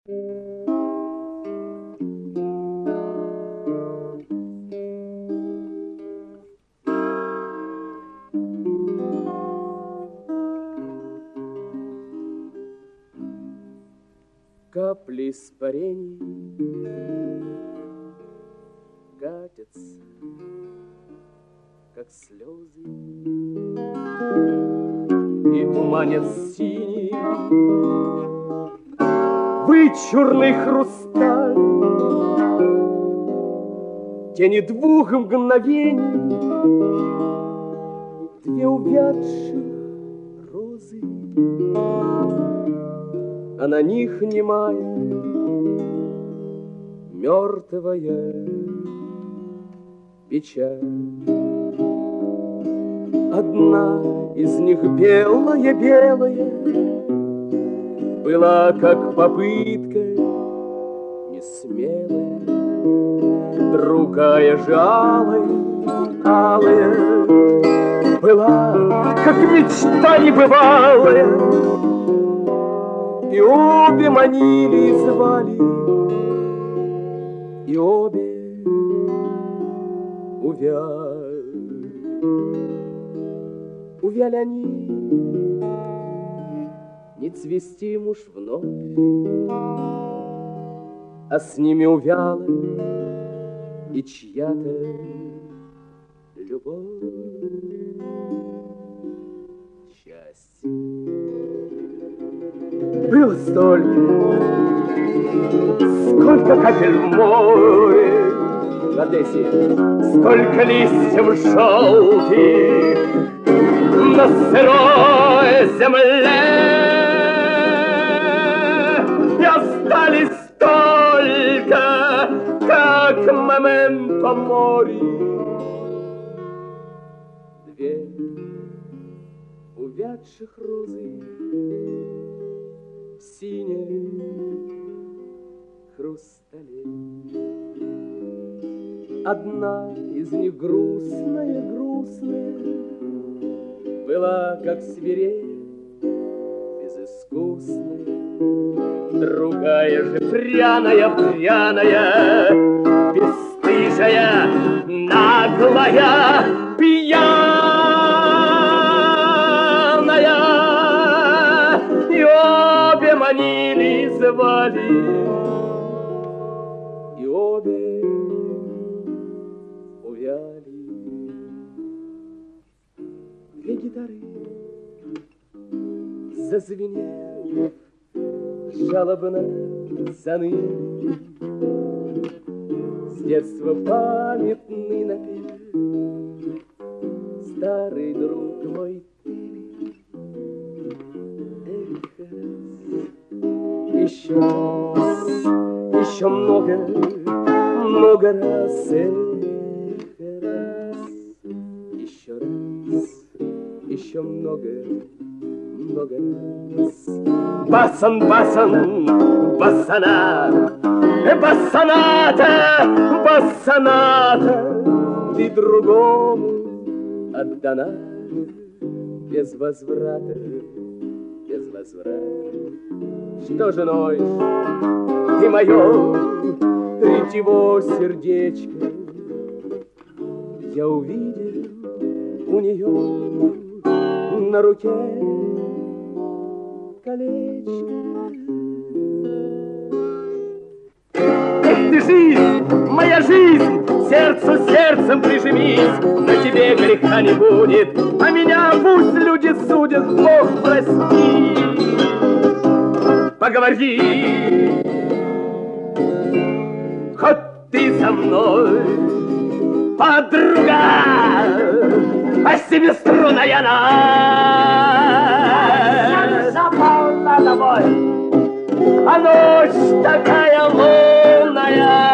Капли испарений катятся, как слезы, и туманят синий вычурный хрусталь. Тени двух мгновений, две увядших розы, а на них немая мертвая печаль. Одна из них белая-белая была как попытка несмелая, другая же алая была как мечта небывалая. И обе манили и звали, и обе увяли. Увяли они, не цвести им уж вновь, а с ними увяла и чья-то любовь. Счастье было сколько капель в море в Одессе, сколько листьев желтых на сырой земле, и остались только, как моменто мори, две увядших розы в синей хрустале. Одна из них грустная была, как свирель безыскусная, другая же пряная, бесстыжая, наглая, пьяная. И обе манили и звали, и обе увяли. Две гитары зазвенели, жалобно заныли. С детства памятный напев, старый друг мой ты. Эх, еще много раз, еще много раз. Бассоната, ты другому отдана без возврата. Что же ноешь, ты мое ретиво сердечко? Я увидел у нее на руке колечко. Эх ты, жизнь, моя жизнь, сердцу сердцем прижмись, на тебе греха не будет, а меня пусть люди судят, Бог прости. Поговори, хоть ты со мной, подруга, а семиструнная она. Запал над тобой, а ночь такая лунная.